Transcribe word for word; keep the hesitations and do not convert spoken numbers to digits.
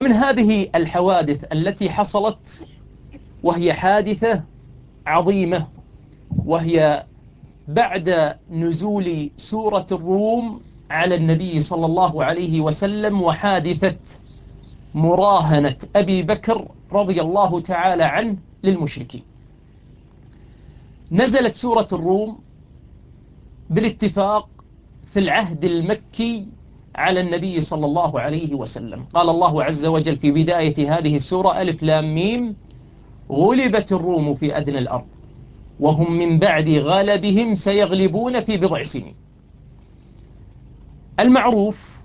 من هذه الحوادث التي حصلت، وهي حادثة عظيمة، وهي بعد نزول سورة الروم على النبي صلى الله عليه وسلم، وحادثة مراهنة أبي بكر رضي الله تعالى عنه للمشركين. نزلت سورة الروم بالاتفاق في العهد المكي على النبي صلى الله عليه وسلم. قال الله عز وجل في بداية هذه السورة: ألف لام ميم، غلبت الروم في أدنى الأرض وهم من بعد غلبهم سيغلبون في بضع سنين. المعروف